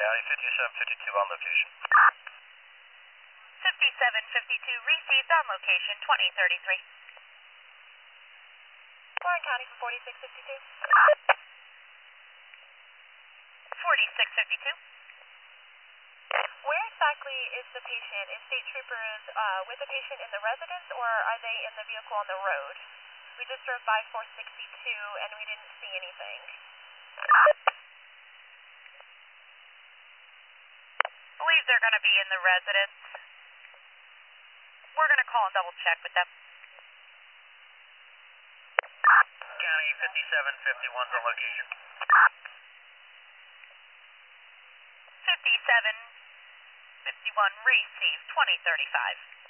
County 5752 on location. 5752 received on location 2033. Warren County for 4652. 4652. Where exactly is the patient? Is state troopers with the patient in the residence, or are they in the vehicle on the road? We just drove by 462 and we didn't see anything. I believe they're going to be in the residence. We're going to call and double check with them. County 5751's on location. 5751 received 2035.